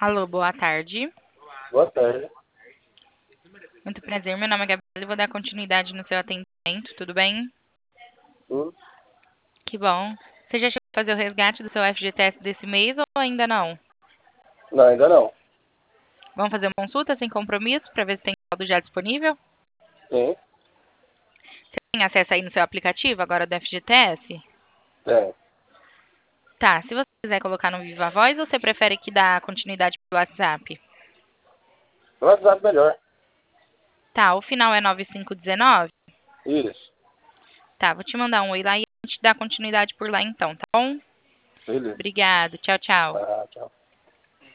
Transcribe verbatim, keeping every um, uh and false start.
Alô, boa tarde. Boa tarde. Muito prazer, meu nome é Gabriela e vou dar continuidade no seu atendimento, tudo bem? Hum? Que bom. Você já chegou a fazer o resgate do seu F G T S desse mês ou ainda não? Não, ainda não. Vamos fazer uma consulta sem compromisso para ver se tem saldo já disponível? Sim, Você tem acesso aí no seu aplicativo agora do F G T S? tem. Tá, se você quiser colocar no Viva Voz, ou você prefere que dá continuidade pelo WhatsApp? No WhatsApp melhor. Tá, o final é nove cinco um nove? Isso. Tá, vou te mandar um oi lá e a gente dá continuidade por lá então, tá bom? Beleza. Obrigada, tchau, tchau. Tá, tchau.